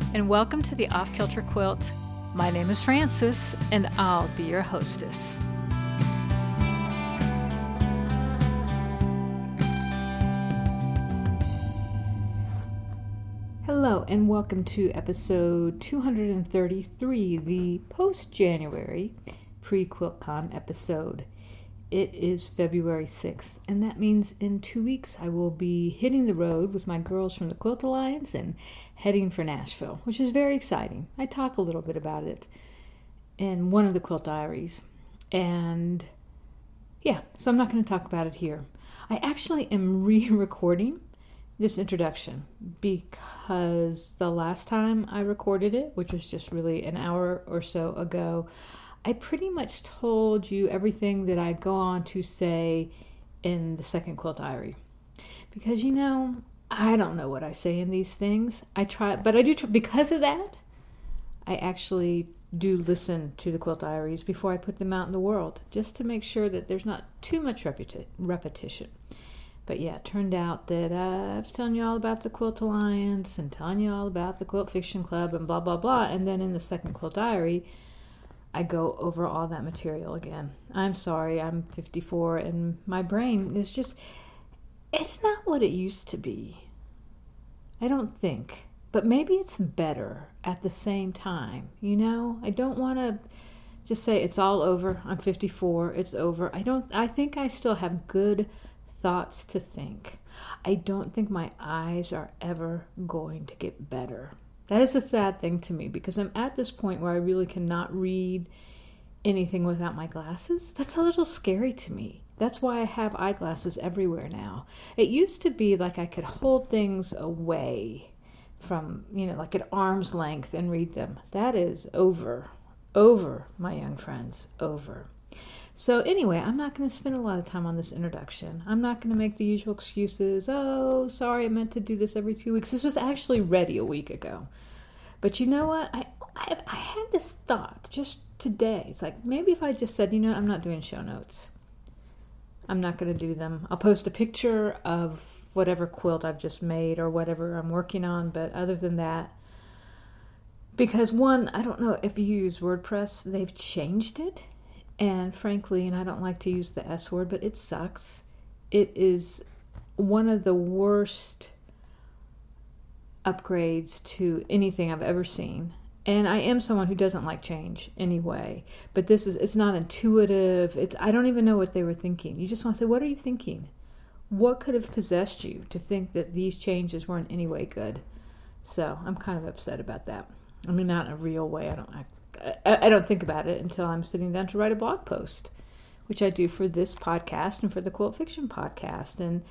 and welcome to the Off Kilter Quilt. My name is Frances, and I'll be your hostess. Hello, and welcome to episode 233, the post-January pre-QuiltCon episode. It is February 6th, and that means in 2 weeks I will be hitting the road with my girls from the Quilt Alliance and heading for Nashville, which is very exciting. I talk a little bit about it in one of the Quilt Diaries, and so I'm not going to talk about it here. I actually am re-recording this introduction because the last time I recorded it, which was just really an hour or so ago, I pretty much told you everything that I go on to say in the second Quilt Diary. Because, I don't know what I say in these things. I try, but I do, because of that, I actually do listen to the Quilt Diaries before I put them out in the world, just to make sure that there's not too much repetition. But yeah, it turned out that I was telling you all about the Quilt Alliance and telling you all about the Quilt Fiction Club and blah, blah, blah. And then in the second Quilt Diary, I go over all that material again. I'm sorry, I'm 54 and my brain is just, it's not what it used to be. I don't think. But maybe it's better at the same time, I don't want to just say it's all over. I'm 54, it's over. I think I still have good thoughts to think. I don't think my eyes are ever going to get better. That is a sad thing to me because I'm at this point where I really cannot read anything without my glasses. That's a little scary to me. That's why I have eyeglasses everywhere now. It used to be like I could hold things away from, like at arm's length and read them. That is over, my young friends, over. So anyway, I'm not going to spend a lot of time on this introduction. I'm not going to make the usual excuses. Oh, sorry, I meant to do this every 2 weeks. This was actually ready a week ago. But you know what? I had this thought just today. It's like, maybe if I just said, I'm not doing show notes. I'm not going to do them. I'll post a picture of whatever quilt I've just made or whatever I'm working on. But other than that, because one, I don't know if you use WordPress, they've changed it. And frankly, and I don't like to use the S word, but it sucks. It is one of the worst upgrades to anything I've ever seen. And I am someone who doesn't like change anyway. But it's not intuitive. I don't even know what they were thinking. You just want to say, what are you thinking? What could have possessed you to think that these changes weren't any way good? So I'm kind of upset about that. I mean, not in a real way. I don't think about it until I'm sitting down to write a blog post, which I do for this podcast and for the Quilt Fiction podcast. And,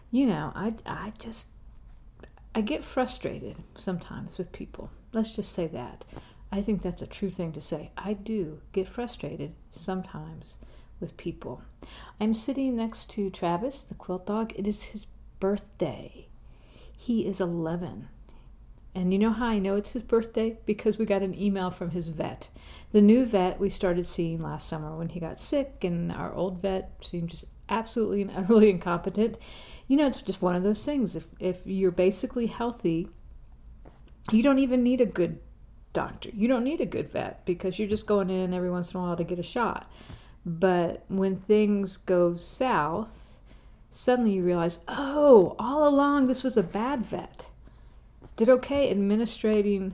I get frustrated sometimes with people. Let's just say that. I think that's a true thing to say. I do get frustrated sometimes with people. I'm sitting next to Travis, the quilt dog. It is his birthday. He is 11. And you know how I know it's his birthday? Because we got an email from his vet. The new vet we started seeing last summer when he got sick, and our old vet seemed just absolutely and utterly incompetent. It's just one of those things. If you're basically healthy, you don't even need a good doctor. You don't need a good vet because you're just going in every once in a while to get a shot. But when things go south, suddenly you realize, oh, all along this was a bad vet. Did okay administering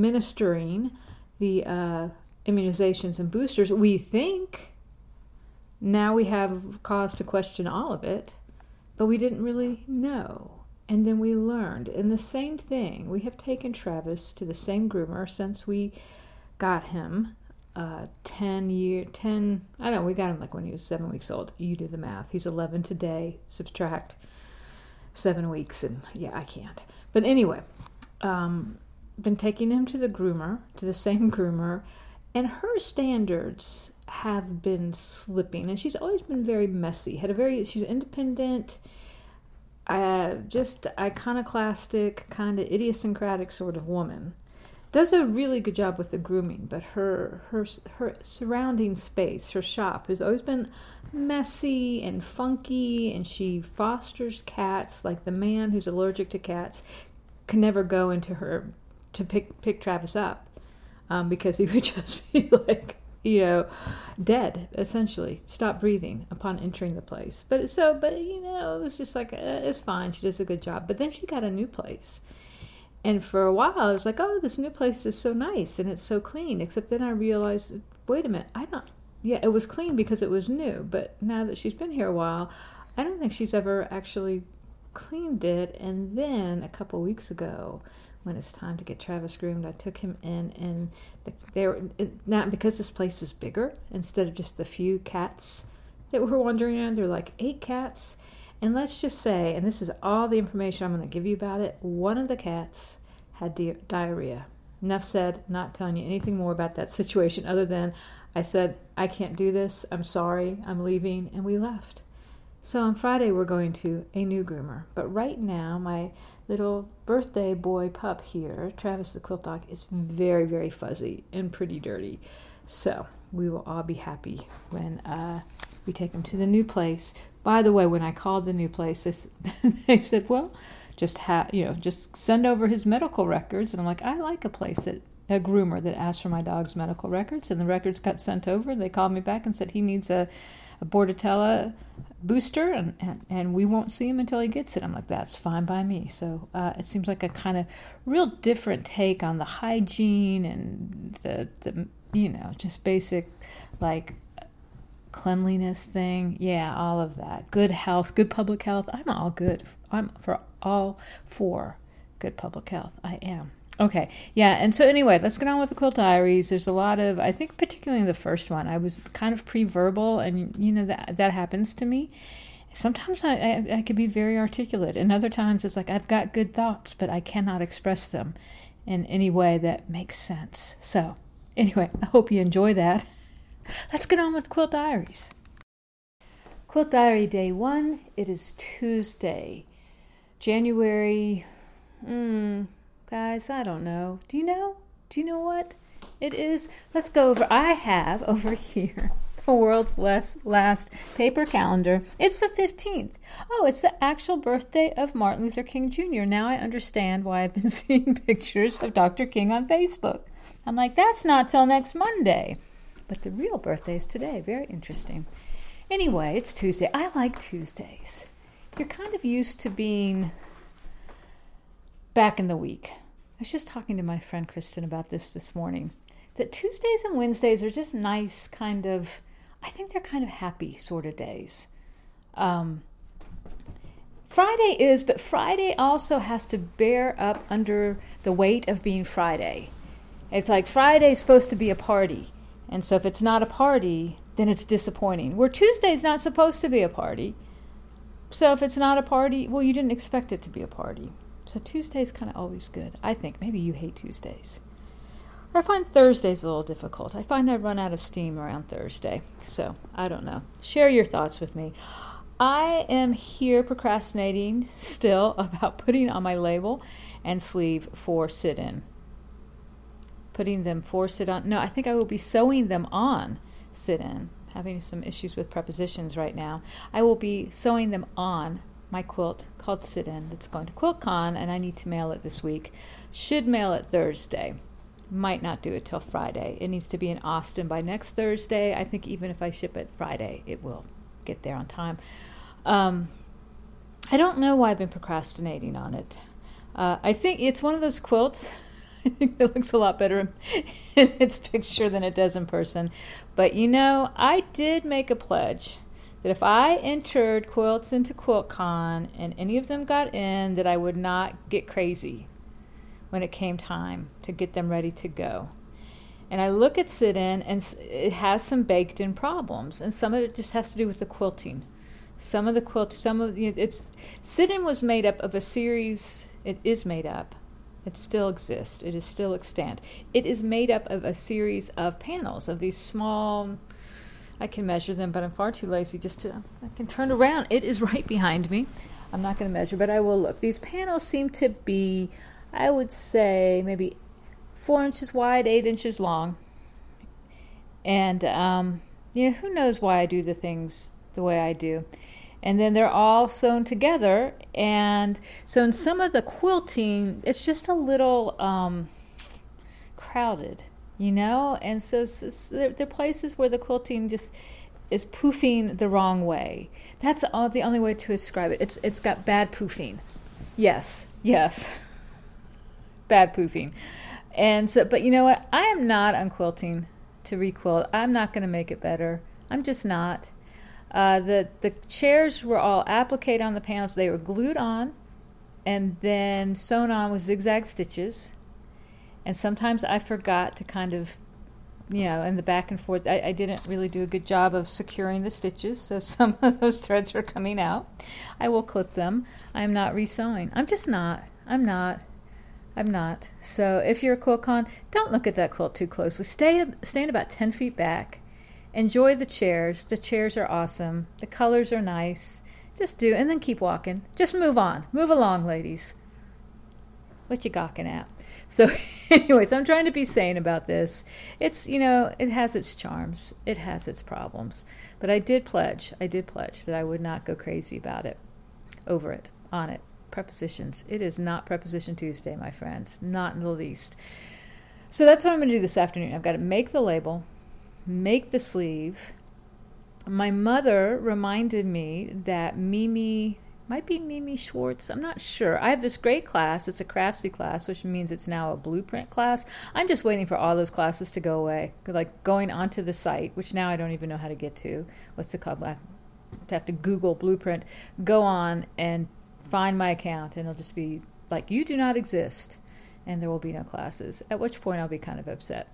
the immunizations and boosters, we think. Now we have cause to question all of it, but we didn't really know. And then we learned. And the same thing, we have taken Travis to the same groomer since we got him we got him like when he was 7 weeks old. You do the math. He's 11 today, subtract 7 weeks, and I can't. But anyway, been taking him to the same groomer, and her standards have been slipping, and she's always been very messy. She's independent, just iconoclastic, kind of idiosyncratic sort of woman. Does a really good job with the grooming, but her surrounding space, her shop, has always been messy and funky, and she fosters cats. Like the man who's allergic to cats can never go into her to pick Travis up, because he would just be like, dead, essentially, stop breathing upon entering the place. But it was just like, it's fine. She does a good job. But then she got a new place. And for a while, I was like, oh, this new place is so nice and it's so clean. Except then I realized, wait a minute, it was clean because it was new. But now that she's been here a while, I don't think she's ever actually cleaned it. And then a couple weeks ago, when it's time to get Travis groomed, I took him in, and now because this place is bigger, instead of just the few cats that were wandering around, there are like 8 cats. And let's just say, and this is all the information I'm going to give you about it, one of the cats had diarrhea. Enough said, not telling you anything more about that situation other than I said, I can't do this, I'm sorry, I'm leaving, and we left. So on Friday, we're going to a new groomer. But right now, my little birthday boy pup here, Travis the quilt dog, is very, very fuzzy and pretty dirty. So we will all be happy when we take him to the new place. By the way, when I called the new place, they said, well, just send over his medical records. And I'm like, I like a groomer that asks for my dog's medical records. And the records got sent over. They called me back and said he needs a Bordetella booster, and we won't see him until he gets it. I'm like, that's fine by me. So it seems like a kind of real different take on the hygiene and the just basic like cleanliness thing. Yeah, all of that. Good health, good public health. I'm all good. I'm all for good public health. I am. Okay, yeah, and so anyway, let's get on with the Quilt Diaries. There's a lot of, I think particularly in the first one, I was kind of pre-verbal, and that happens to me. Sometimes I could be very articulate, and other times it's like I've got good thoughts, but I cannot express them in any way that makes sense. So anyway, I hope you enjoy that. Let's get on with Quilt Diaries. Quilt Diary Day 1, it is Tuesday, January, guys, I don't know. Do you know? Do you know what it is? Let's go over. I have over here the world's last paper calendar. It's the 15th. Oh, it's the actual birthday of Martin Luther King Jr. Now I understand why I've been seeing pictures of Dr. King on Facebook. I'm like, that's not till next Monday. But the real birthday is today. Very interesting. Anyway, it's Tuesday. I like Tuesdays. You're kind of used to being back in the week. I was just talking to my friend Kristen about this morning, that Tuesdays and Wednesdays are just nice kind of, I think they're kind of happy sort of days. Friday is, but Friday also has to bear up under the weight of being Friday. It's like Friday's supposed to be a party, and so if it's not a party, then it's disappointing. Where Tuesday's not supposed to be a party, so if it's not a party, well, you didn't expect it to be a party. So Tuesday's kind of always good. I think maybe you hate Tuesdays. I find Thursdays a little difficult. I find I run out of steam around Thursday. So I don't know. Share your thoughts with me. I am here procrastinating still about putting on my label and sleeve for sit-in. Putting them for sit-on. No, I think I will be sewing them on sit-in. Having some issues with prepositions right now. I will be sewing them on my quilt called Sit-In that's going to QuiltCon, and I need to mail it this week. Should mail it Thursday. Might not do it till Friday. It needs to be in Austin by next Thursday. I think even if I ship it Friday, it will get there on time. I don't know why I've been procrastinating on it. I think it's one of those quilts. I think it looks a lot better in its picture than it does in person. But I did make a pledge that if I entered quilts into QuiltCon and any of them got in, that I would not get crazy when it came time to get them ready to go. And I look at Sit-In, and it has some baked-in problems, and some of it just has to do with the quilting. Sit-In was made up of a series. It is made up. It still exists. It is still extant. It is made up of a series of panels of these small. I can measure them, but I'm far too lazy I can turn around. It is right behind me. I'm not going to measure, but I will look. These panels seem to be, I would say, maybe 4 inches wide, 8 inches long. And, who knows why I do the things the way I do. And then they're all sewn together. And so in some of the quilting, it's just a little, crowded, and so there are places where the quilting just is poofing the wrong way. That's the only way to describe it. It's got bad poofing. Yes, bad poofing. And so, but you know what? I am not on quilting to requilt. I'm not going to make it better. I'm just not. The chairs were all appliqued on the panels. They were glued on and then sewn on with zigzag stitches. And sometimes I forgot to kind of, in the back and forth, I didn't really do a good job of securing the stitches, so some of those threads are coming out. I will clip them. I'm not resewing. I'm just not. I'm not. So if you're a QuiltCon, don't look at that quilt too closely. Stand about 10 feet back. Enjoy the chairs. The chairs are awesome. The colors are nice. Just do, and then keep walking. Just move on. Move along, ladies. What you gawking at? So anyways, I'm trying to be sane about this. It's, it has its charms. It has its problems. But I did pledge that I would not go crazy about it, over it, on it. Prepositions. It is not Preposition Tuesday, my friends. Not in the least. So that's what I'm going to do this afternoon. I've got to make the label, make the sleeve. My mother reminded me that Mimi Schwartz, I'm not sure. I have this great class. It's a Craftsy class, which means it's now a blueprint class. I'm just waiting for all those classes to go away. Like going onto the site, which now I don't even know how to get to. What's it called? I have to Google blueprint, go on and find my account, and it'll just be like, you do not exist, and there will be no classes, at which point I'll be kind of upset.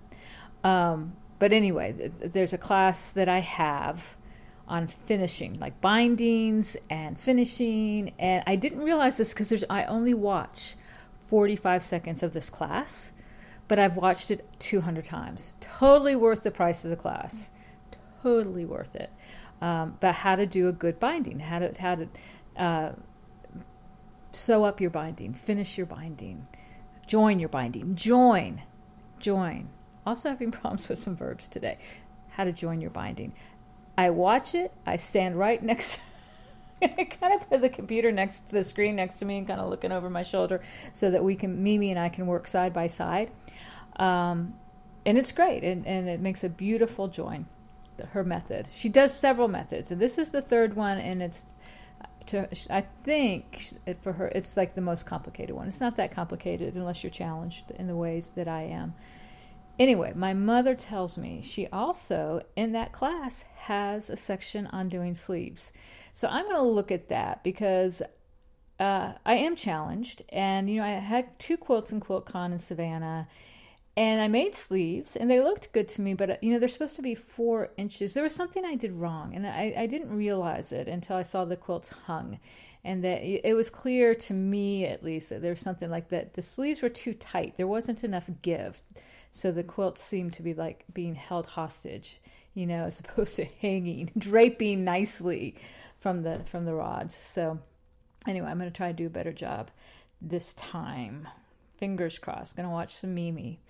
But anyway, there's a class that I have on finishing, like bindings and finishing, and I didn't realize this because I only watch 45 seconds of this class, but I've watched it 200 times. Totally worth the price of the class. Totally worth it. But how to do a good binding, how to sew up your binding, finish your binding, join your binding, join. Also having problems with some verbs today. How to join your binding. I watch it. I stand right next. I kind of put the computer next to the screen next to me and kind of looking over my shoulder so that Mimi and I can work side by side. And it's great. And it makes a beautiful join. Her method. She does several methods. And this is the third one, and I think for her, it's like the most complicated one. It's not that complicated unless you're challenged in the ways that I am. Anyway, my mother tells me she also, in that class, has a section on doing sleeves. So I'm going to look at that because I am challenged. And, I had 2 quilts in QuiltCon in Savannah, and I made sleeves, and they looked good to me, but, they're supposed to be 4 inches. There was something I did wrong, and I didn't realize it until I saw the quilts hung. And that it was clear to me, at least, that there was something like that. The sleeves were too tight. There wasn't enough give. So the quilts seemed to be like being held hostage, as opposed to hanging, draping nicely from the rods. So anyway, I'm going to try to do a better job this time. Fingers crossed. Going to watch some Mimi.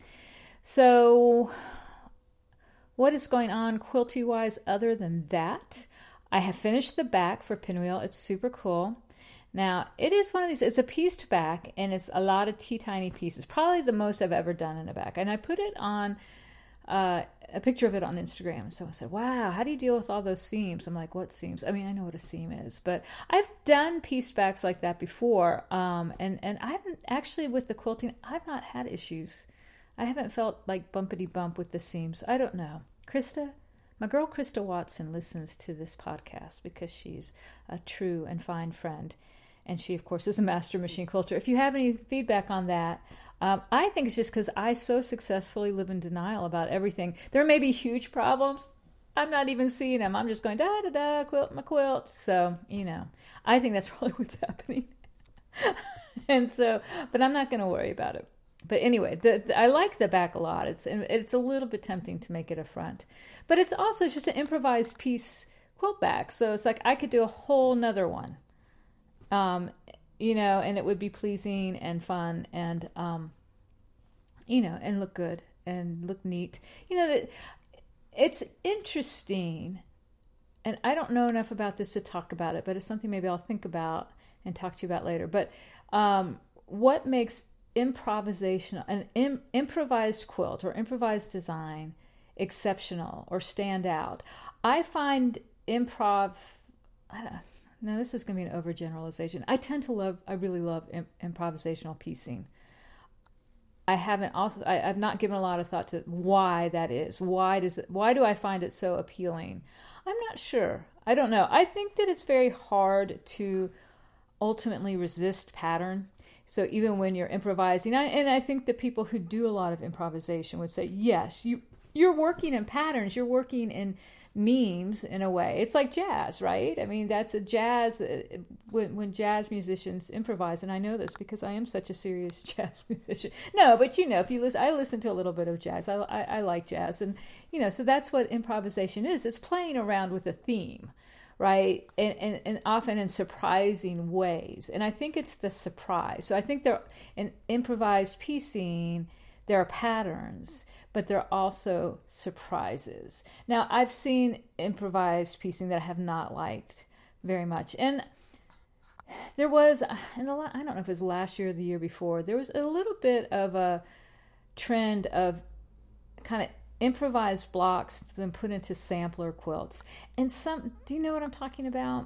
So what is going on quilty-wise other than that? I have finished the back for Pinwheel. It's super cool. Now, it is one of these, it's a pieced back, and it's a lot of tiny pieces. Probably the most I've ever done in a back. And I put it on, a picture of it on Instagram. And someone said, wow, how do you deal with all those seams? I'm like, what seams? I mean, I know what a seam is. But I've done pieced backs like that before. And I haven't, actually with the quilting, I've not had issues. I haven't felt like bumpity bump with the seams. I don't know. Krista? My girl Krista Watson listens to this podcast because she's a true and fine friend. And she, of course, is a master machine quilter. If you have any feedback on that, I think it's just because I so successfully live in denial about everything. There may be huge problems. I'm not even seeing them. I'm just going, da-da-da, quilt my quilt. So, I think that's probably what's happening. And so, but I'm not going to worry about it. But anyway, I like the back a lot. It's a little bit tempting to make it a front. But it's also just an improvised piece quilt back. So it's like I could do a whole nother one. And it would be pleasing and fun and, and look good and look neat. It's interesting, and I don't know enough about this to talk about it, but it's something maybe I'll think about and talk to you about later. But what makes improvised quilt or improvised design exceptional or stand out? I find improv, no, this is going to be an overgeneralization. I really love improvisational piecing. I've not given a lot of thought to why that is. Why do I find it so appealing? I'm not sure. I don't know. I think that it's very hard to ultimately resist pattern. So even when you're improvising, and I think that people who do a lot of improvisation would say, yes, you're working in patterns. You're working in memes in a way. It's like jazz, right? I mean, that's a jazz, when jazz musicians improvise, and I know this because I am such a serious jazz musician. No, but if you listen, I listen to a little bit of jazz. I like jazz, and so that's what improvisation is. It's playing around with a theme, right? And often in surprising ways. And I think it's the surprise. So I think in improvised piecing, there are patterns, but there are also surprises. Now, I've seen improvised piecing that I have not liked very much. And there was, I don't know if it was last year or the year before, there was a little bit of a trend of kind of improvised blocks then put into sampler quilts. And do you know what I'm talking about?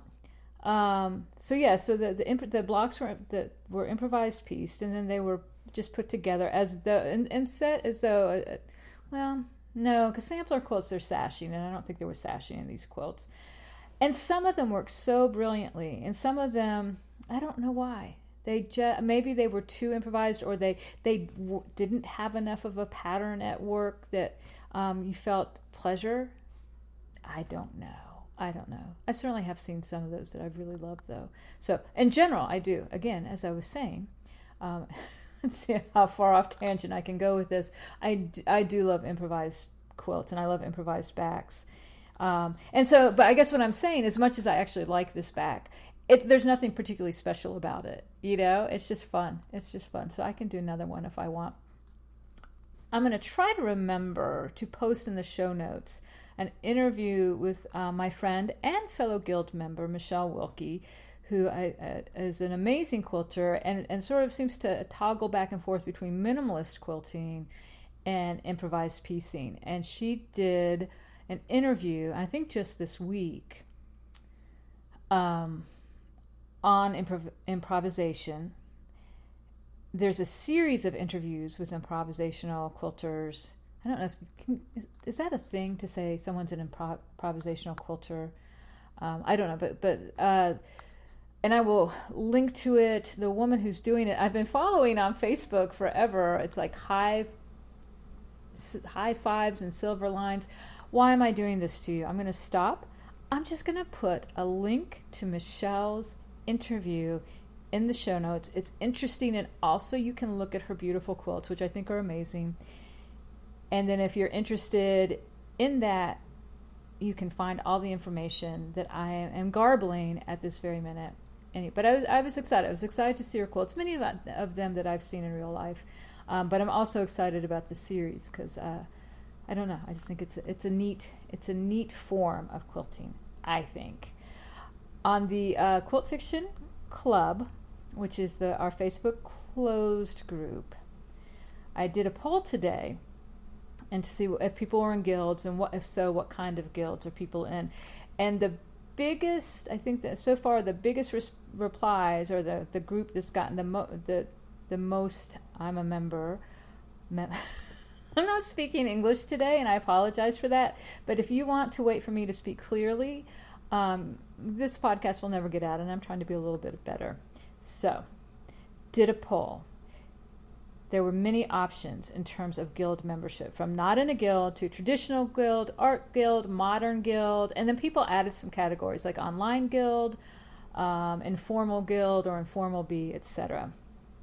So the blocks were improvised pieced, and then they were just put together as though and set as though, well, no, because sampler quilts, they're sashing, and I don't think there was sashing in these quilts. And some of them worked so brilliantly, and some of them, I don't know why. Maybe they were too improvised, or they didn't have enough of a pattern at work that you felt pleasure. I don't know. I certainly have seen some of those that I've really loved, though. So, in general, I do. Again, as I was saying, let's see how far off tangent I can go with this. I do love improvised quilts, and I love improvised backs. But I guess what I'm saying, as much as I actually like this back, there's nothing particularly special about it. It's just fun. So I can do another one if I want. I'm going to try to remember to post in the show notes an interview with my friend and fellow guild member, Michelle Wilkie, who is an amazing quilter and sort of seems to toggle back and forth between minimalist quilting and improvised piecing. And she did an interview, I think just this week, on improvisation. There's a series of interviews with improvisational quilters. I don't know if is that a thing to say someone's an improvisational quilter? I don't know, but and I will link to it. The woman who's doing it, I've been following on Facebook forever. It's like high fives and silver lines. Why am I doing this to you? I'm going to stop. I'm just going to put a link to Michelle's interview in the show notes. It's interesting, and also you can look at her beautiful quilts, which I think are amazing. And then if you're interested in that, you can find all the information that I am garbling at this very minute. But I was excited. I was excited to see her quilts, many of them that I've seen in real life. But I'm also excited about the series because I don't know. I just think it's a neat form of quilting, I think. On the Quilt Fiction Club, which is our Facebook closed group, I did a poll today and to see if people were in guilds, and if so, what kind of guilds are people in. And the biggest, I think that so far the biggest replies, or the group that's gotten the most, I'm a member. I'm not speaking English today, and I apologize for that. But if you want to wait for me to speak clearly, this podcast will never get out, and I'm trying to be a little bit better. So, did a poll. There were many options in terms of guild membership, from not in a guild to traditional guild, art guild, modern guild, and then people added some categories like online guild, informal guild, or informal bee, etc.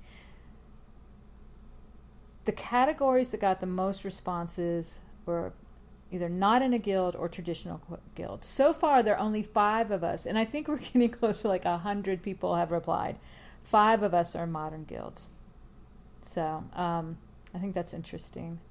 The categories that got the most responses were either not in a guild or traditional guild. So far, there are only 5 of us, and I think we're getting close to like 100 people have replied. 5 of us are modern guilds. So I think that's interesting.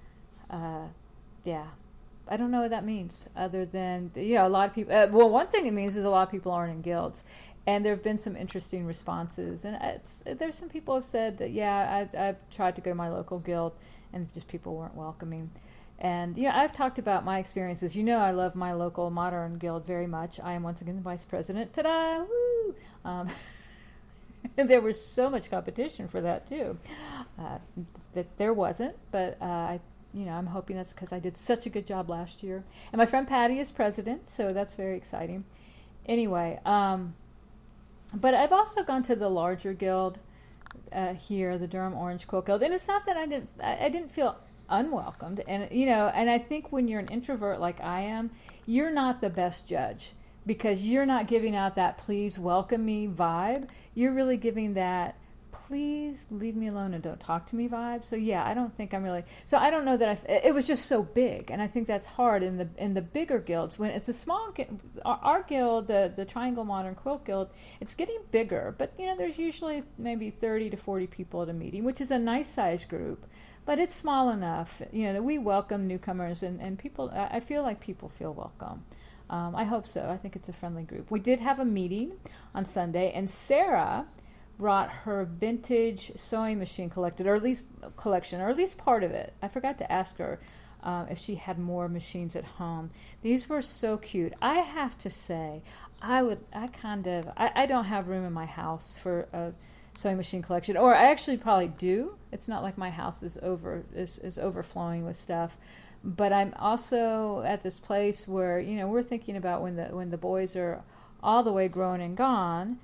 Yeah. I don't know what that means, other than, a lot of people... one thing it means is a lot of people aren't in guilds. And there have been some interesting responses. And there's some people who have said that, yeah, I've tried to go to my local guild, and just people weren't welcoming. And, I've talked about my experiences. I love my local modern guild very much. I am once again the vice president. Ta-da! Woo! And there was so much competition for that, too. That there wasn't, but I'm hoping that's because I did such a good job last year. And my friend Patty is president, so that's very exciting. Anyway, but I've also gone to the larger guild here, the Durham Orange Quilt Guild, and it's not that I didn't feel unwelcomed. And and I think when you're an introvert like I am, you're not the best judge because you're not giving out that please welcome me vibe. You're really giving that please leave me alone and don't talk to me vibe. So yeah, I don't think I'm really. So I don't know that it was just so big, and I think that's hard in the bigger guilds when it's a small. Our guild, the Triangle Modern Quilt Guild, it's getting bigger, but there's usually maybe 30 to 40 people at a meeting, which is a nice size group, but it's small enough. That we welcome newcomers and people. I feel like people feel welcome. I hope so. I think it's a friendly group. We did have a meeting on Sunday, and Sarah brought her vintage sewing machine collection, or at least part of it. I forgot to ask her if she had more machines at home. These were so cute. I have to say, I don't have room in my house for a sewing machine collection, or I actually probably do. It's not like my house is overflowing with stuff. But I'm also at this place where we're thinking about when the boys are all the way grown and gone.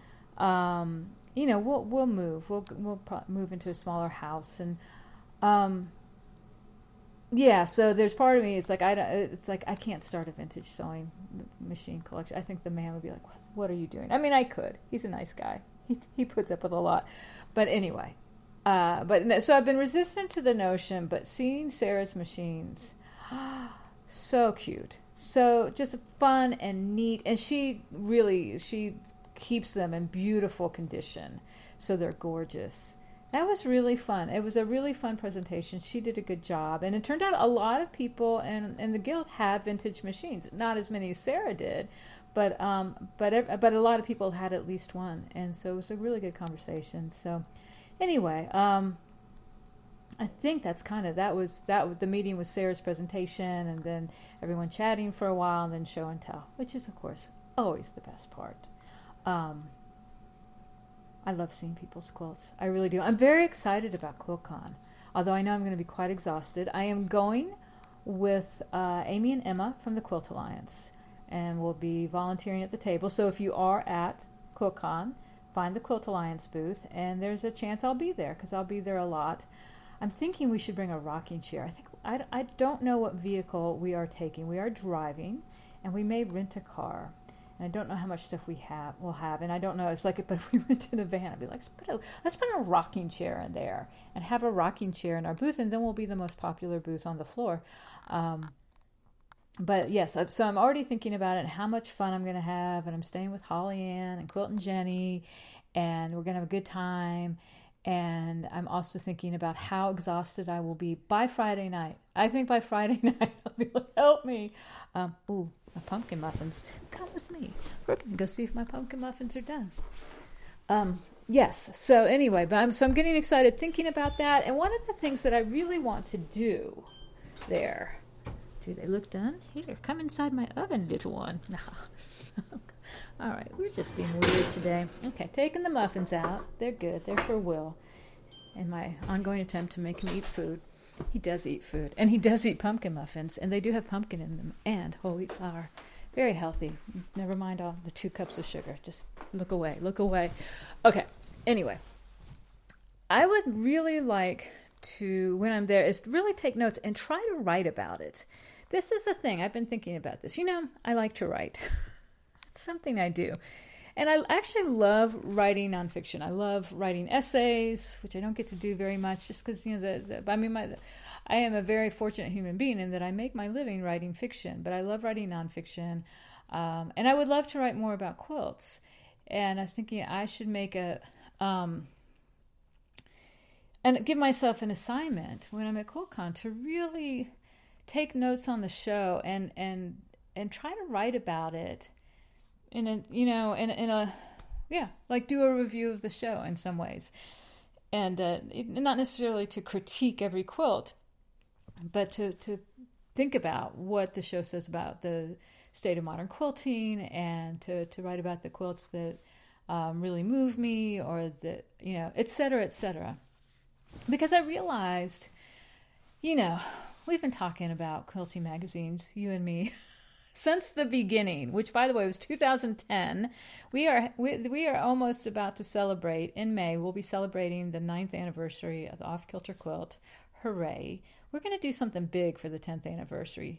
We'll move. We'll move into a smaller house, and So there's part of me. It's like I can't start a vintage sewing machine collection. I think the man would be like, "What are you doing?" I mean, I could. He's a nice guy. He puts up with a lot, but anyway. So I've been resistant to the notion, but seeing Sarah's machines. So cute, so just fun and neat, and she keeps them in beautiful condition, so they're gorgeous. That was really fun. It was a really fun presentation. She did a good job, and it turned out a lot of people in the guild have vintage machines. Not as many as Sarah did, but a lot of people had at least one, and so it was a really good conversation. So anyway, I think that's the meeting was Sarah's presentation, and then everyone chatting for a while, and then show and tell, which is of course always the best part. I love seeing people's quilts. I really do. I'm very excited about QuiltCon, although I know I'm going to be quite exhausted. I am going with Amy and Emma from the Quilt Alliance, and we'll be volunteering at the table. So if you are at QuiltCon, find the Quilt Alliance booth, and there's a chance I'll be there because I'll be there a lot. I'm thinking we should bring a rocking chair. I don't know what vehicle we are taking. We are driving, and we may rent a car. And I don't know how much stuff we'll have. And I don't know. It's like, but if we went in a van, I'd be like, let's put a rocking chair in there and have a rocking chair in our booth, and then we'll be the most popular booth on the floor. But yes, so I'm already thinking about it and how much fun I'm going to have. And I'm staying with Holly Ann and Quilt and Jenny, and we're going to have a good time. And I'm also thinking about how exhausted I will be by Friday night. I think by Friday night I'll be like, help me. My pumpkin muffins. Come with me. We're going to go see if my pumpkin muffins are done. Yes. So anyway, I'm getting excited thinking about that. And one of the things that I really want to do there. Do they look done? Here, come inside my oven, little one. All right, we're just being weird today. Okay, taking the muffins out. They're good. They're for Will. In my ongoing attempt to make him eat food. He does eat food. And he does eat pumpkin muffins. And they do have pumpkin in them and whole wheat flour. Very healthy. Never mind all the 2 cups of sugar. Just look away. Look away. Okay, anyway. I would really like to, when I'm there, is really take notes and try to write about it. This is the thing. I've been thinking about this. I like to write. It's something I do. And I actually love writing nonfiction. I love writing essays, which I don't get to do very much just because, I am a very fortunate human being in that I make my living writing fiction, but I love writing nonfiction. And I would love to write more about quilts. And I was thinking I should make and give myself an assignment when I'm at QuiltCon to really take notes on the show and try to write about it in a like do a review of the show in some ways. And not necessarily to critique every quilt, but to think about what the show says about the state of modern quilting, and to write about the quilts that really move me, or that, et cetera, et cetera. Because I realized, we've been talking about quilting magazines, you and me, since the beginning, which, by the way, was 2010. We are almost about to celebrate, in May, we'll be celebrating the 9th anniversary of the Off Kilter Quilt. Hooray. We're going to do something big for the 10th anniversary.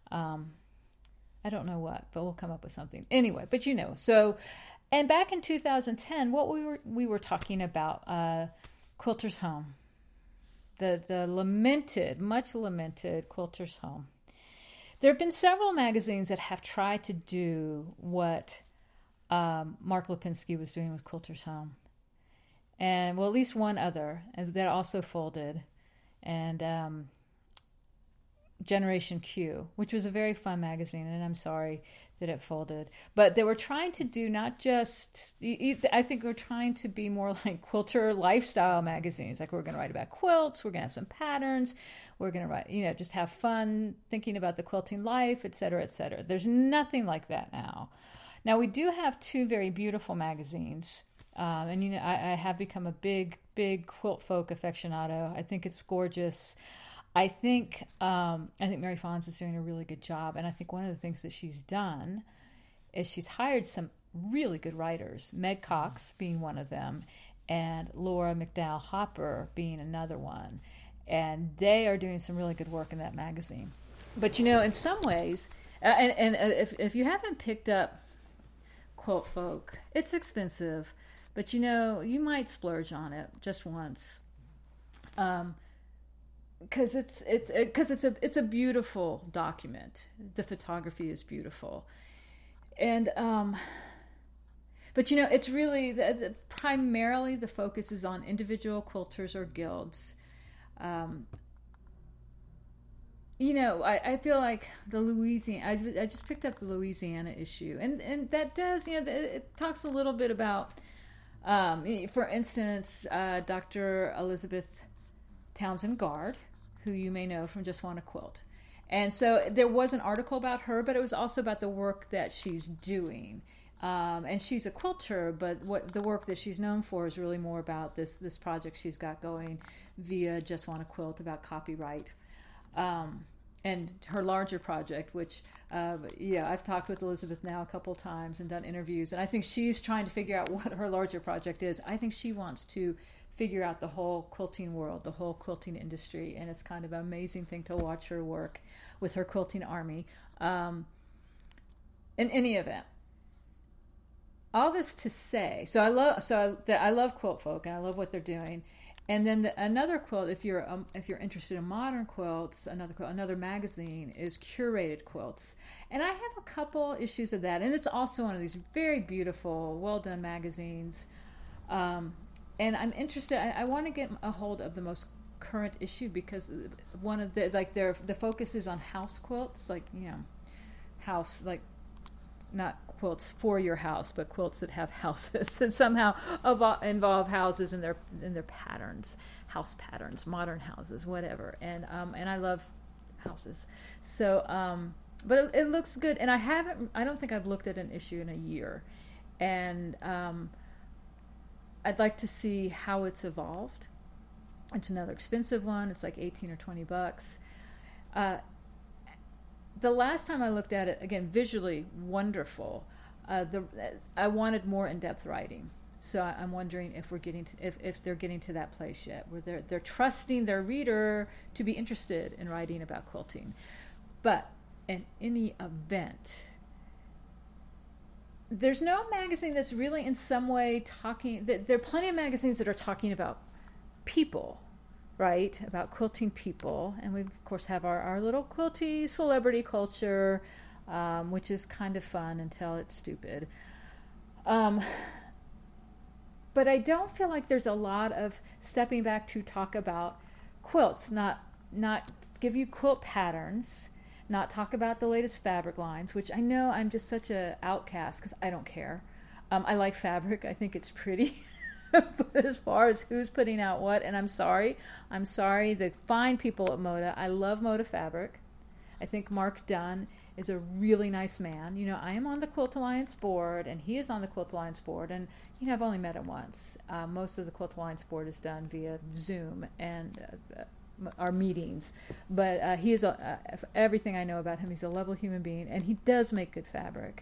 I don't know what, but we'll come up with something. Anyway, but so, and back in 2010, what we were talking about, Quilter's Home. The lamented, much lamented Quilter's Home. There have been several magazines that have tried to do what Mark Lipinski was doing with Quilter's Home. And, well, at least one other that also folded. And Generation Q, which was a very fun magazine, and I'm sorry that it folded. But they were trying to do not just, I think we're trying to be more like quilter lifestyle magazines. Like, we're going to write about quilts, we're going to have some patterns, we're going to write, just have fun thinking about the quilting life, et cetera, et cetera. There's nothing like that now. Now, we do have two very beautiful magazines. And, I have become a big, big Quilt Folk aficionado. I think it's gorgeous. I think Mary Fons is doing a really good job, and I think one of the things that she's done is she's hired some really good writers, Meg Cox being one of them, and Laura McDowell Hopper being another one, and they are doing some really good work in that magazine. But in some ways, if you haven't picked up Quilt Folk, it's expensive, but you might splurge on it just once. Because it's a beautiful document. The photography is beautiful, and but it's really primarily the focus is on individual quilters or guilds. I feel like the Louisiana. I just picked up the Louisiana issue, and that does it talks a little bit about, for instance, Dr. Elizabeth Townsend Guard, who you may know from Just Want to Quilt. And so there was an article about her, but it was also about the work that she's doing. And she's a quilter, but what the work that she's known for is really more about this project she's got going via Just Want to Quilt about copyright. And her larger project, which, I've talked with Elizabeth now a couple of times and done interviews, and I think she's trying to figure out what her larger project is. I think she wants to figure out the whole quilting world, the whole quilting industry, and it's kind of an amazing thing to watch her work with her quilting army. In any event, all this to say, I love Quilt Folk, and I love what they're doing. And then another quilt, if you're interested in modern quilts, another magazine is Curated Quilts, and I have a couple issues of that, and it's also one of these very beautiful, well done magazines. And I'm interested. I want to get a hold of the most current issue, because one of the focus is on house quilts, house, not quilts for your house, but quilts that have houses that somehow involve houses in their patterns, house patterns, modern houses, whatever. And I love houses. So, but it looks good. And I don't think I've looked at an issue in a year, and I'd like to see how it's evolved. It's another expensive one. It's like $18 or $20. The last time I looked at it, again, visually wonderful. I wanted more in-depth writing, so I'm wondering if if they're getting to that place yet, where they're trusting their reader to be interested in writing about quilting. But in any event, there's no magazine that's really in some way talking. There are plenty of magazines that are talking about people, right? About quilting people. And we, of course, have our little quilty celebrity culture, which is kind of fun until it's stupid. But I don't feel like there's a lot of stepping back to talk about quilts, not give you quilt patterns, not talk about the latest fabric lines, which I know I'm just such a outcast because I don't care. I like fabric. I think it's pretty. But as far as who's putting out what, and I'm sorry, the fine people at Moda. I love Moda Fabric. I think Mark Dunn is a really nice man. I am on the Quilt Alliance board, and he is on the Quilt Alliance board, and I've only met him once. Most of the Quilt Alliance board is done via Zoom and our meetings, but he is everything I know about him. He's a lovely human being, and he does make good fabric.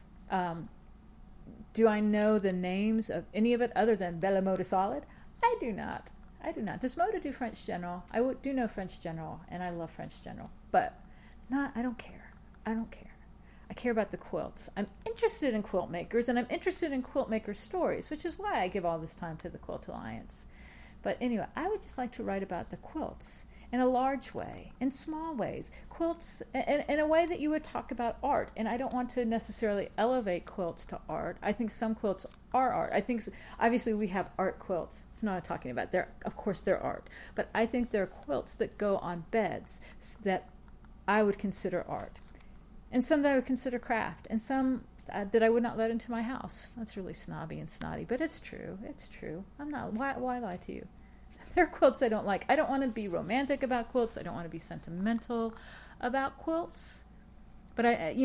Do I know the names of any of it other than Bella Moda Solid? I do not. Does Moda do French General? I do know French General, and I love French General, but I don't care. I care about the quilts. I'm interested in quilt makers, and I'm interested in quilt maker stories, which is why I give all this time to the Quilt Alliance. But anyway, I would just like to write about the quilts in a large way, in small ways, quilts in a way that you would talk about art. And I don't want to necessarily elevate quilts to art. I think some quilts are art. I think obviously we have art quilts. It's not what I'm talking about. Of course they're art, but I think there are quilts that go on beds that I would consider art, and some that I would consider craft, and some that I would not let into my house. That's really snobby and snotty, but it's true. I'm not. Why lie to you? There are quilts I don't like. I don't want to be romantic about quilts. I don't want to be sentimental about quilts. But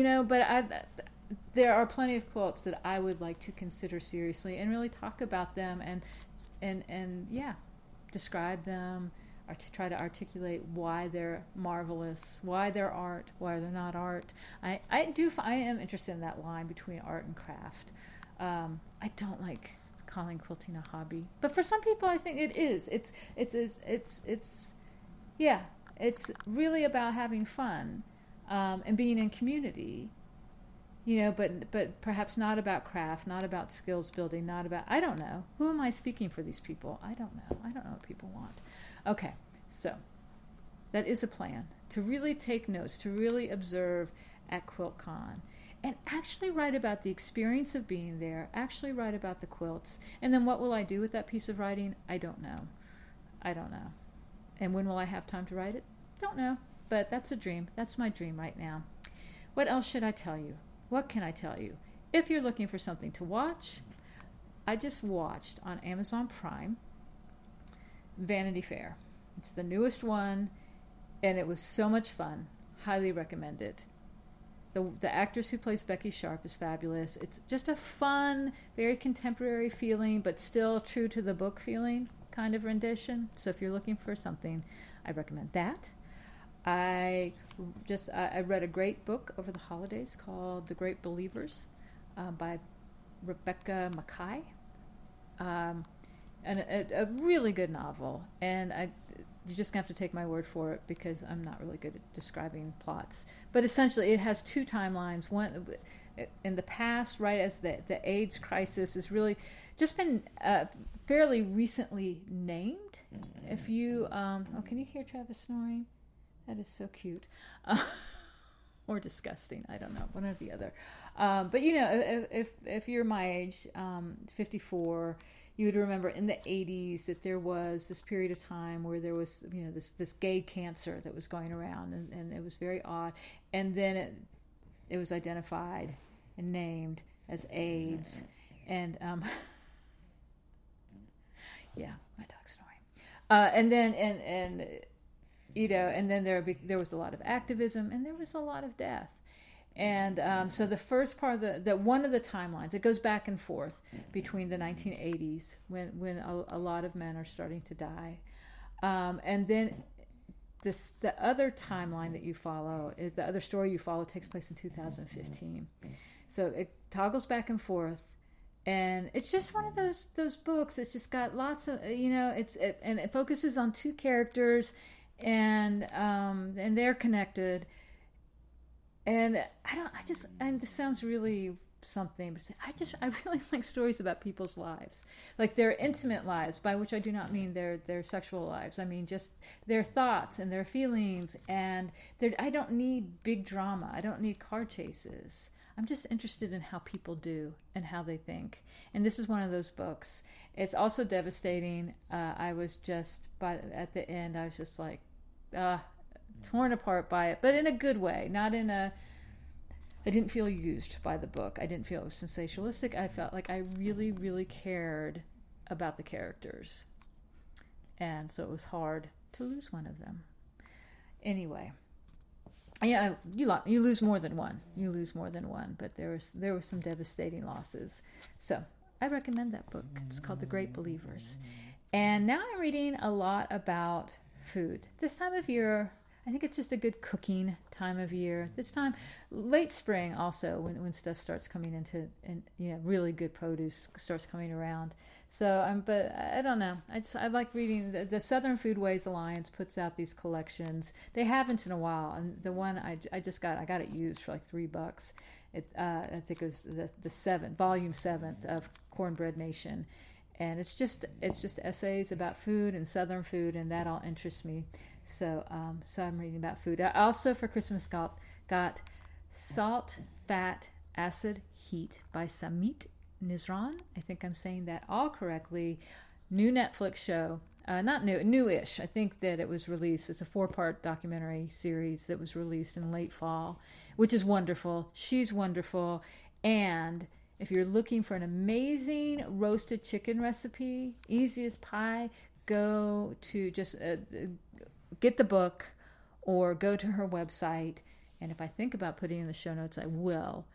there are plenty of quilts that I would like to consider seriously and really talk about them and describe them, or to try to articulate why they're marvelous, why they're art, why they're not art. I am interested in that line between art and craft. I don't like calling quilting a hobby, but for some people I think it is. It's really about having fun and being in community, but perhaps not about craft, not about skills building, not about, I don't know. Who am I speaking for these people? I don't know what people want. Okay, so that is a plan, to really take notes, to really observe at QuiltCon, and actually write about the experience of being there, actually write about the quilts. And then what will I do with that piece of writing? I don't know. And when will I have time to write it? Don't know, but that's a dream. That's my dream right now. What else should I tell you? What can I tell you? If you're looking for something to watch, I just watched on Amazon Prime Vanity Fair. It's the newest one, and it was so much fun. Highly recommend it. The actress who plays Becky Sharp is fabulous. It's just a fun, very contemporary feeling, but still true to the book feeling kind of rendition. So if you're looking for something, I recommend that. I read a great book over the holidays called The Great Believers by Rebecca Makkai. And a really good novel. And you're just going to have to take my word for it, because I'm not really good at describing plots. But essentially, it has two timelines. One in the past, right as the AIDS crisis has really just been fairly recently named. If you, can you hear Travis snoring? That is so cute. Or disgusting. I don't know, one or the other. But if you're my age, 54, you would remember in the 80s that there was this period of time where there was, this gay cancer that was going around, and it was very odd. And then it was identified and named as AIDS. And yeah, my dog's snoring. And then there was a lot of activism, and there was a lot of death. And so the first part of the one of the timelines, it goes back and forth between the 1980s when a lot of men are starting to die, and then the other timeline that you follow is the other story you follow takes place in 2015. So it toggles back and forth, and it's just one of those books. It's just got lots of and it focuses on two characters, and they're connected. And and this sounds really something, but I really like stories about people's lives, like their intimate lives, by which I do not mean their sexual lives. I mean just their thoughts and their feelings, and I don't need big drama. I don't need car chases. I'm just interested in how people do and how they think. And this is one of those books. It's also devastating. I was just, at the end, I was just like, torn apart by it, but in a good way, not in a I didn't feel used by the book. I didn't feel it was sensationalistic. I felt like I really, really cared about the characters. And so it was hard to lose one of them. Anyway, yeah, you lose more than one. You lose more than one, but there were some devastating losses. So I recommend that book. It's called The Great Believers. And now I'm reading a lot about food. This time of year, I think it's just a good cooking time of year. This time, late spring also, when stuff starts coming into, and really good produce starts coming around. So, but I don't know. I like reading. The Southern Foodways Alliance puts out these collections. They haven't in a while, and the one I got it used for like $3. I think it was the volume 7th of Cornbread Nation. And it's just essays about food and Southern food, and that all interests me. So I'm reading about food. I also for Christmas got Salt, Fat, Acid, Heat by Samit Nizran. I think I'm saying that all correctly. New Netflix show. Not new, newish. I think that it was released. It's a 4-part documentary series that was released in late fall, which is wonderful. She's wonderful. And if you're looking for an amazing roasted chicken recipe, easy as pie, go to just get the book or go to her website. And if I think about putting in the show notes, I will.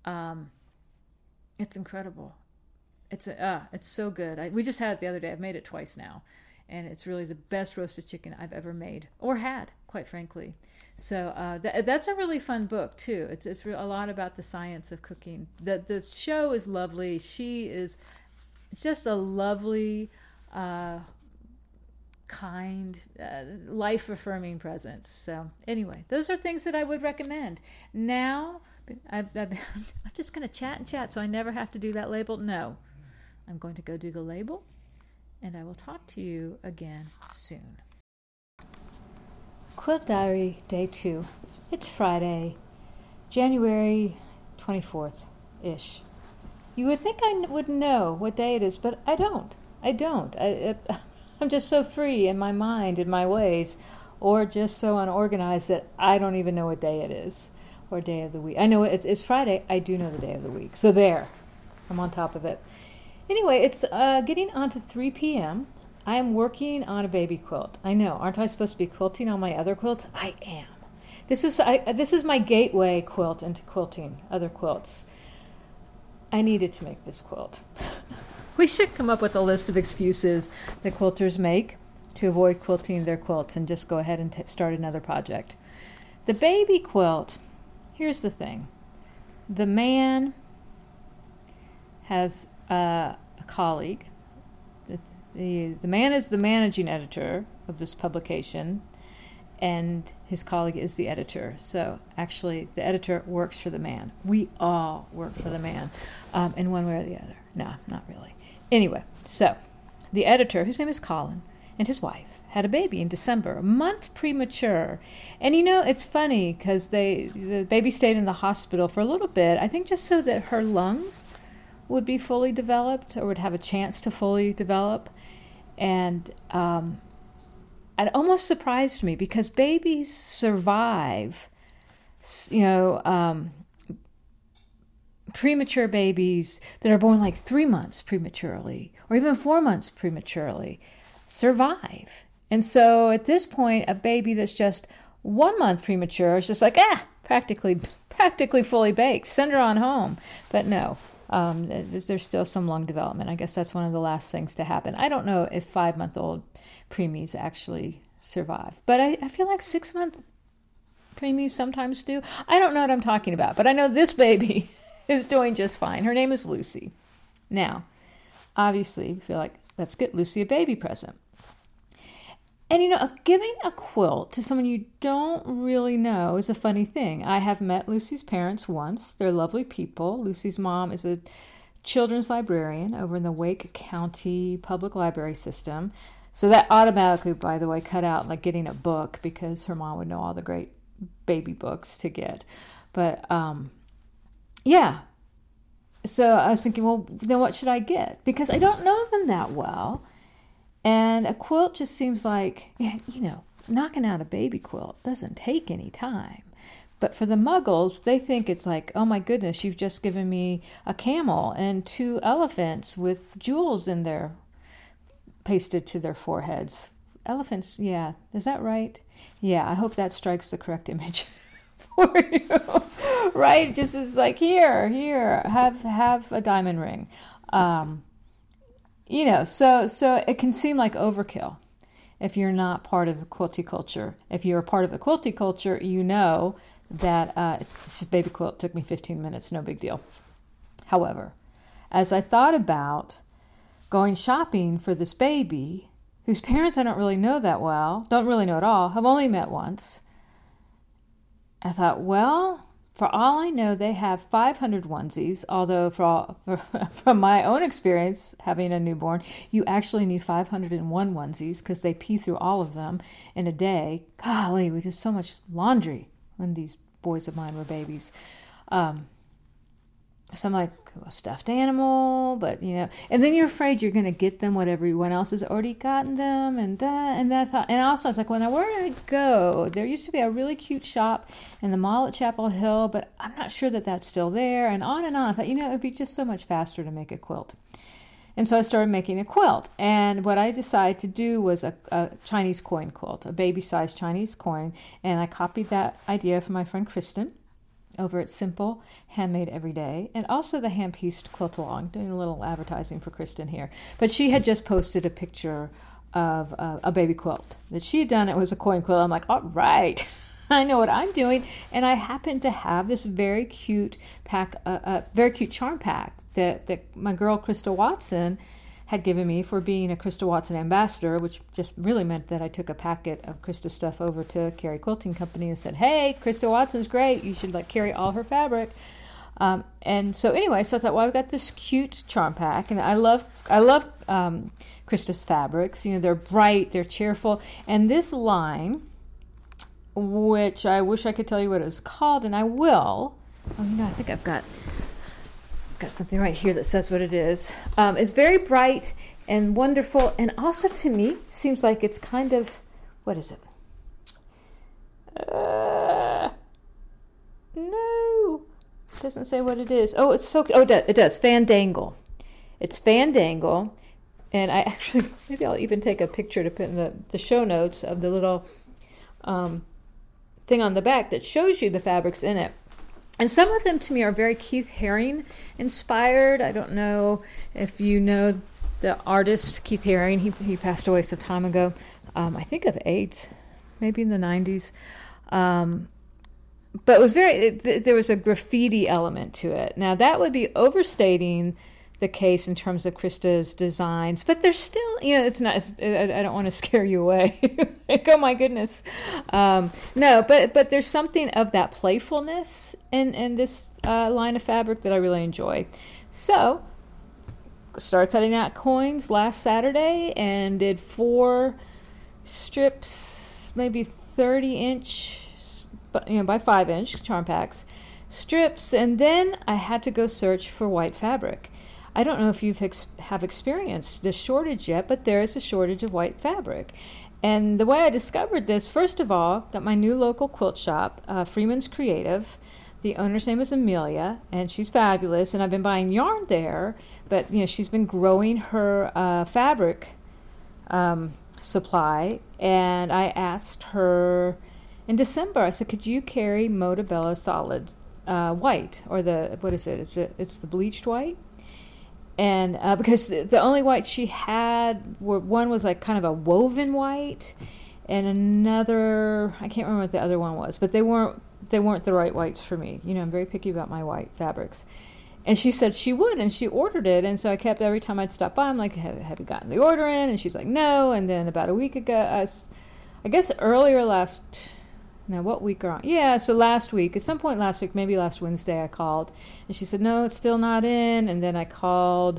It's incredible. It's so good. We just had it the other day. I've made it twice now. And it's really the best roasted chicken I've ever made or had, quite frankly. So that's a really fun book too. It's a lot about the science of cooking. The show is lovely. She is just a lovely, kind, life-affirming presence. So anyway, those are things that I would recommend. Now, I'm just going to chat and chat, so I never have to do that label. No, I'm going to go do the label. And I will talk to you again soon. Quilt Diary, Day 2. It's Friday, January 24th-ish. You would think I would know what day it is, but I don't. I'm just so free in my mind, in my ways, or just so unorganized that I don't even know what day it is or day of the week. I know it's Friday. I do know the day of the week. So there, I'm on top of it. Anyway, it's getting on to 3 p.m. I am working on a baby quilt. I know, aren't I supposed to be quilting on my other quilts? I am. This is my gateway quilt into quilting other quilts. I needed to make this quilt. We should come up with a list of excuses that quilters make to avoid quilting their quilts and just go ahead and start another project. The baby quilt, here's the thing. The man has a colleague. The man is the managing editor of this publication, and his colleague is the editor. So actually, the editor works for the man. We all work for the man in one way or the other. No, not really. Anyway, so the editor, whose name is Colin, and his wife had a baby in December, a month premature. And it's funny because the baby stayed in the hospital for a little bit, I think just so that her lungs would be fully developed or would have a chance to fully develop. And it almost surprised me because babies survive, premature babies that are born like 3 months prematurely or even 4 months prematurely survive. And so at this point, a baby that's just 1 month premature is just like, practically fully baked. Send her on home. But no. There's still some lung development. I guess that's one of the last things to happen. I don't know if 5-month-old preemies actually survive, but I feel like 6-month preemies sometimes do. I don't know what I'm talking about, but I know this baby is doing just fine. Her name is Lucy. Now, obviously, we feel like let's get Lucy a baby present. And giving a quilt to someone you don't really know is a funny thing. I have met Lucy's parents once. They're lovely people. Lucy's mom is a children's librarian over in the Wake County Public Library System. So that automatically, by the way, cut out like getting a book because her mom would know all the great baby books to get. But yeah. So I was thinking, well, then what should I get? Because I don't know them that well. And a quilt just seems like, knocking out a baby quilt doesn't take any time. But for the muggles, they think it's like, oh my goodness, you've just given me a camel and 2 elephants with jewels in there pasted to their foreheads. Elephants, yeah, is that right? Yeah, I hope that strikes the correct image for you, right? Just it's like, here, have a diamond ring. So it can seem like overkill if you're not part of the quilty culture. If you're a part of the quilty culture, you know that this baby quilt took me 15 minutes, no big deal. However, as I thought about going shopping for this baby, whose parents I don't really know that well, don't really know at all, have only met once, I thought, well, for all I know, they have 500 onesies, although from my own experience, having a newborn, you actually need 501 onesies because they pee through all of them in a day. Golly, we did so much laundry when these boys of mine were babies. So I'm like, a stuffed animal, but and then you're afraid you're going to get them what everyone else has already gotten them, and that thought. And also I was like, well, now where did I go? There used to be a really cute shop in the mall at Chapel Hill, but I'm not sure that that's still there. And on and on. I thought, it'd be just so much faster to make a quilt. And so I started making a quilt. And what I decided to do was a Chinese coin quilt, a baby-sized Chinese coin. And I copied that idea from my friend Kristen over at Simple Handmade Every Day, and also the hand-pieced quilt along, doing a little advertising for Kristen here. But she had just posted a picture of a baby quilt that she had done. It was a coin quilt. I'm like, all right, I know what I'm doing. And I happened to have this very cute pack, very cute charm pack that my girl Krista Watson had given me for being a Krista Watson ambassador, which just really meant that I took a packet of Krista stuff over to Carrie Quilting Company and said, hey, Krista Watson's great. You should carry all her fabric. And so anyway, so I thought, well, I've got this cute charm pack, and I love Krista's fabrics. They're bright, they're cheerful. And this line, which I wish I could tell you what it was called, and I will. I think I've got something right here that says what it is. It's very bright and wonderful, and also to me seems like it's kind of, what is it? No, it doesn't say what it is. Oh, it does. Fandangle. It's Fandangle, and I actually, maybe I'll even take a picture to put in the show notes of the little thing on the back that shows you the fabrics in it. And some of them to me are very Keith Haring inspired. I don't know if you know the artist Keith Haring. He passed away some time ago. I think of AIDS, maybe in the 90s. But it was there was a graffiti element to it. Now that would be overstating the case in terms of Krista's designs, but there's still, it's not, I don't want to scare you away. Like, oh my goodness. No, but there's something of that playfulness in this line of fabric that I really enjoy. So, started cutting out coins last Saturday and did 4 strips, maybe 30-inch, by 5-inch charm packs strips, and then I had to go search for white fabric. I don't know if you have experienced this shortage yet, but there is a shortage of white fabric. And the way I discovered this, first of all, got my new local quilt shop, Freeman's Creative. The owner's name is Amelia, and she's fabulous. And I've been buying yarn there, but she's been growing her fabric supply. And I asked her in December, I said, could you carry Motabella Solid white, or what is it? It's the bleached white. And because the only white she had, one was like kind of a woven white, and another, I can't remember what the other one was, but they weren't the right whites for me. I'm very picky about my white fabrics. And she said she would, and she ordered it, and so I kept, every time I'd stop by, I'm like, have you gotten the order in? And she's like, no. And then about a week ago, I guess earlier what week are on? Yeah, so last week, at some point last week, maybe last Wednesday, I called, and she said, no, it's still not in. And then I called,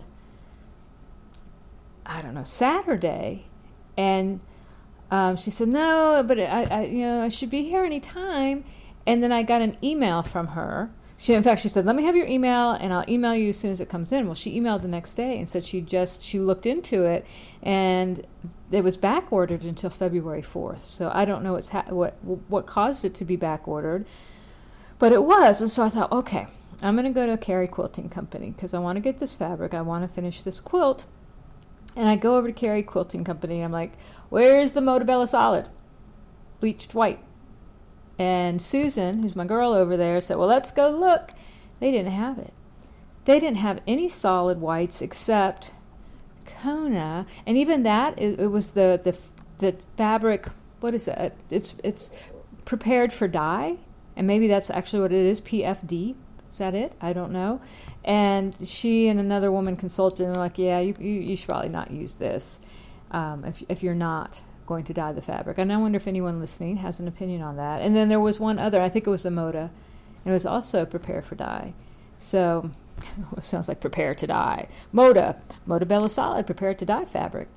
I don't know, Saturday, and she said, no, but I should be here any time. And then I got an email from her. In fact, she said, let me have your email, and I'll email you as soon as it comes in. Well, she emailed the next day and said she looked into it, and it was back ordered until February 4th. So I don't know what caused it to be back ordered. But it was, and so I thought, okay, I'm going to go to Carey Quilting Company because I want to get this fabric. I want to finish this quilt. And I go over to Carey Quilting Company. I'm like, where's the Motabella Solid? Bleached white. And Susan, who's my girl over there, said, well, let's go look. They didn't have it. They didn't have any solid whites except Kona. And even that, it was the fabric, what is that? It's prepared for dye. And maybe that's actually what it is, PFD. Is that it? I don't know. And she and another woman consulted and were like, yeah, you should probably not use this if you're not going to dye the fabric. And I wonder if anyone listening has an opinion on that. And then there was one other, I think it was a Moda, and it was also prepare for dye. So it sounds like prepare to dye. Motabella Solid, prepare to dye fabric.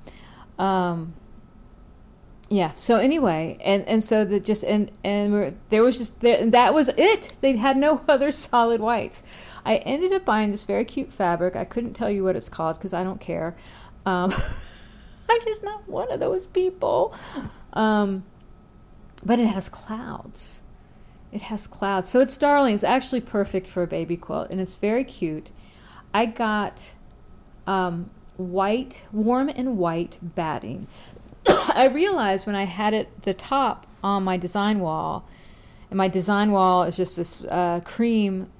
Yeah. So anyway, and so there was just and that was it. They had no other solid whites. I ended up buying this very cute fabric. I couldn't tell you what it's called because I don't care. I'm just not one of those people. But it has clouds. It has clouds. So it's darling. It's actually perfect for a baby quilt, and it's very cute. I got warm and white batting. I realized when I had it the top on my design wall, and my design wall is just this cream,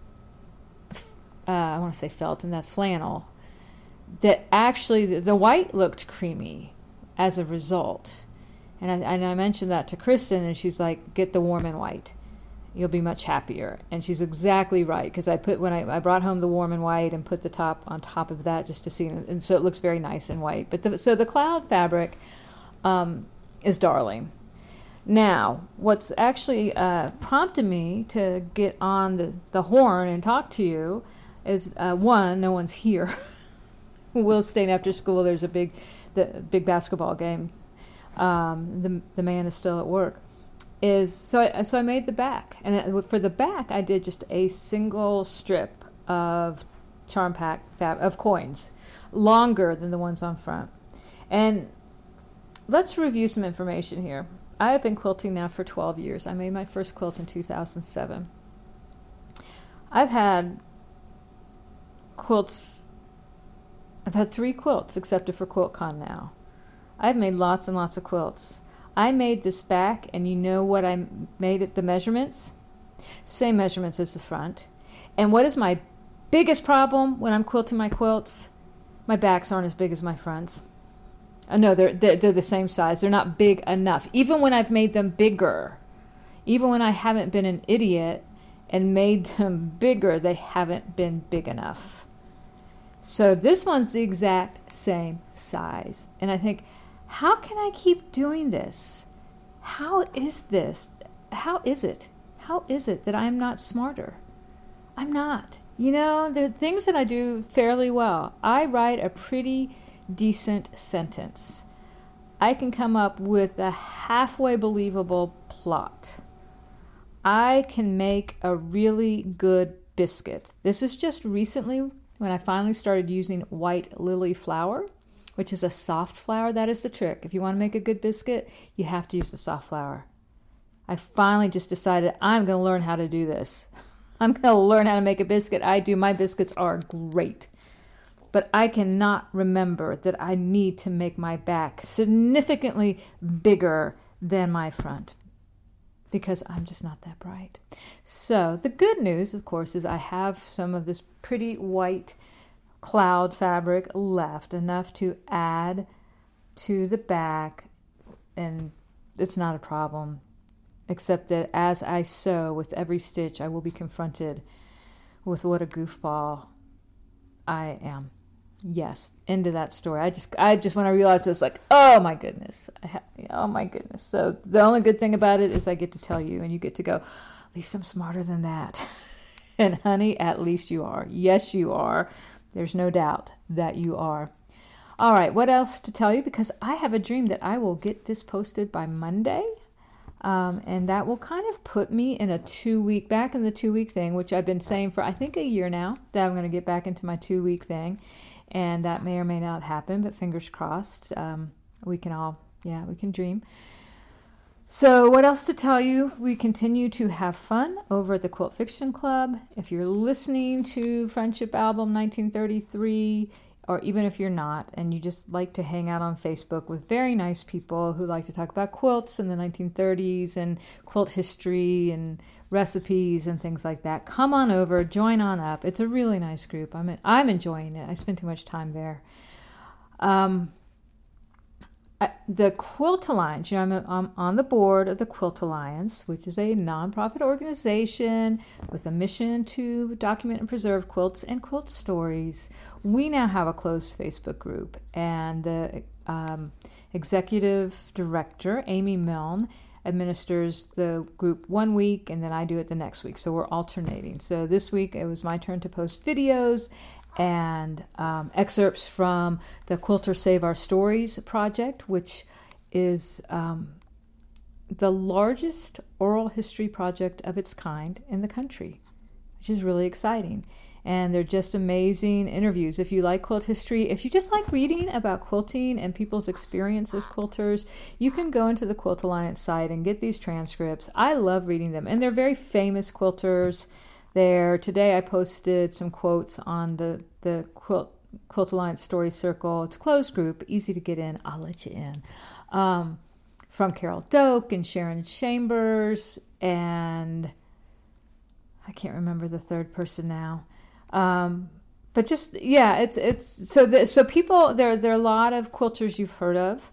I want to say felt, and that's flannel, that actually the white looked creamy as a result. And I mentioned that to Kristen, and she's like, get the warm and white. You'll be much happier. And she's exactly right, because I brought home the warm and white and put the top on top of that just to see, and so it looks very nice and white. But so the cloud fabric is darling. Now, what's actually prompted me to get on the horn and talk to you is one, no one's here. Will's staying after school. There's the big basketball game. The man is still at work. So I made the back, and for the back I did just a single strip of charm pack of coins, longer than the ones on front. And let's review some information here. I have been quilting now for 12 years. I made my first quilt in 2007. I've had 3 quilts accepted for QuiltCon now. I've made lots and lots of quilts. I made this back, and you know what I made it, the measurements? Same measurements as the front. And what is my biggest problem when I'm quilting my quilts? My backs aren't as big as my fronts. No, they're the same size. They're not big enough. Even when I've made them bigger, even when I haven't been an idiot and made them bigger, they haven't been big enough. So this one's the exact same size. And I think, how can I keep doing this? How is this? How is it? How is it that I'm not smarter? I'm not. You know, there are things that I do fairly well. I write a pretty decent sentence. I can come up with a halfway believable plot. I can make a really good biscuit. This is just recently when I finally started using white lily flour, which is a soft flour. That is the trick. If you want to make a good biscuit, you have to use the soft flour. I finally just decided I'm going to learn how to do this. I'm going to learn how to make a biscuit. My biscuits are great. But I cannot remember that I need to make my back significantly bigger than my front, because I'm just not that bright. So the good news, of course, is I have some of this pretty white cloud fabric left, enough to add to the back, and it's not a problem, except that as I sew with every stitch, I will be confronted with what a goofball I am. Yes, end of that story. I just when I realized this, like, oh my goodness, oh my goodness. So the only good thing about it is I get to tell you, and you get to go, at least I'm smarter than that. And honey, at least you are. Yes, you are. There's no doubt that you are. All right, what else to tell you? Because I have a dream that I will get this posted by Monday. And that will kind of put me in a 2-week, back in the 2-week thing, which I've been saying for, I think, a year now, that I'm going to get back into my 2-week thing. And that may or may not happen, but fingers crossed. We can dream. So what else to tell you? We continue to have fun over at the Quilt Fiction Club. If you're listening to Friendship Album 1933, or even if you're not, and you just like to hang out on Facebook with very nice people who like to talk about quilts in the 1930s and quilt history and recipes and things like that, come on over, join on up. It's a really nice group. I'm enjoying it. I spend too much time there. The Quilt Alliance, I'm on the board of the Quilt Alliance, which is a nonprofit organization with a mission to document and preserve quilts and quilt stories. We now have a closed Facebook group, and the executive director, Amy Milne, administers the group one week, and then I do it the next week. So we're alternating. So this week it was my turn to post videos and excerpts from the Quilters Save Our Stories project, which is the largest oral history project of its kind in the country, which is really exciting. And they're just amazing interviews. If you like quilt history, if you just like reading about quilting and people's experience as quilters, you can go into the Quilt Alliance site and get these transcripts. I love reading them, and they're very famous quilters there. Today I posted some quotes on the Quilt Alliance Story Circle. It's a closed group, easy to get in. I'll let you in. From Carol Doak and Sharon Chambers, and I can't remember the third person now. But just, yeah, it's so people, there are a lot of quilters you've heard of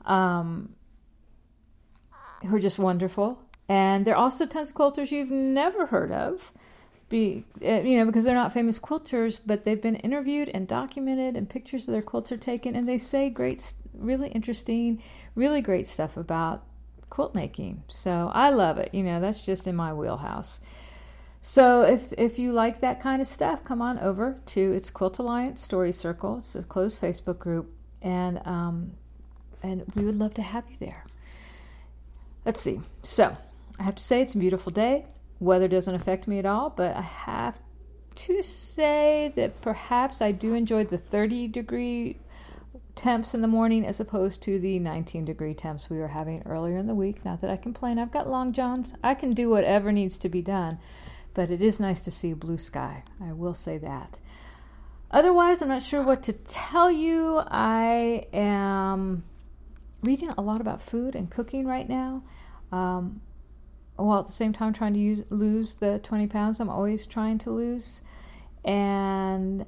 who are just wonderful, and there are also tons of quilters you've never heard of. Because they're not famous quilters, but they've been interviewed and documented, and pictures of their quilts are taken, and they say great, really interesting, really great stuff about quilt making. So I love it. That's just in my wheelhouse. So if you like that kind of stuff, come on over to its Quilt Alliance Story Circle. It's a closed Facebook group, and we would love to have you there. Let's see. So I have to say it's a beautiful day. Weather doesn't affect me at all, but I have to say that perhaps I do enjoy the 30-degree temps in the morning as opposed to the 19-degree temps we were having earlier in the week. Not that I complain. I've got long johns. I can do whatever needs to be done, but it is nice to see blue sky. I will say that. Otherwise, I'm not sure what to tell you. I am reading a lot about food and cooking right now. While at the same time trying to lose the 20 pounds I'm always trying to lose. And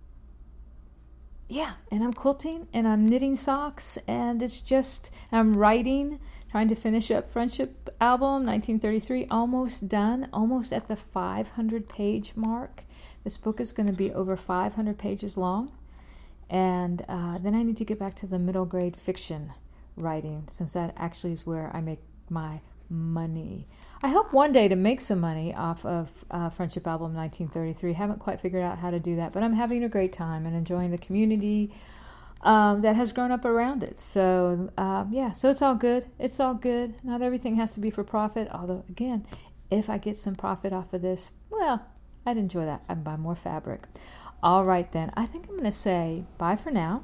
I'm quilting, and I'm knitting socks, and I'm writing, trying to finish up Friendship Album 1933, almost done, almost at the 500-page mark. This book is going to be over 500 pages long. And then I need to get back to the middle grade fiction writing, since that actually is where I make my money. I hope one day to make some money off of Friendship Album 1933. Haven't quite figured out how to do that, but I'm having a great time and enjoying the community that has grown up around it. So so it's all good. It's all good. Not everything has to be for profit, although again, if I get some profit off of this, well, I'd enjoy that. I'd buy more fabric. All right then, I think I'm going to say bye for now.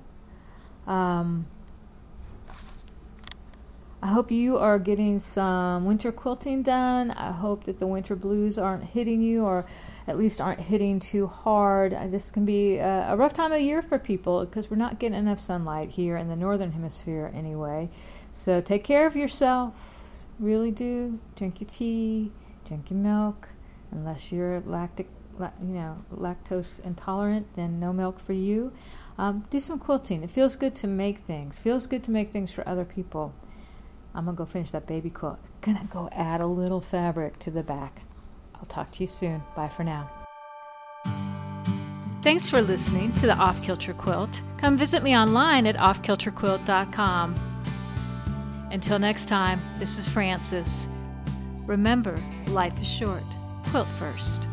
I hope you are getting some winter quilting done. I hope that the winter blues aren't hitting you, or at least aren't hitting too hard. This can be a rough time of year for people because we're not getting enough sunlight here in the northern hemisphere anyway. So take care of yourself. Really do. Drink your tea, drink your milk. Unless you're lactose intolerant, then no milk for you. Do some quilting. It feels good to make things. Feels good to make things for other people. I'm going to go finish that baby quilt. Going to go add a little fabric to the back. I'll talk to you soon. Bye for now. Thanks for listening to the Off Kilter Quilt. Come visit me online at offkilterquilt.com. Until next time, this is Frances. Remember, life is short. Quilt first.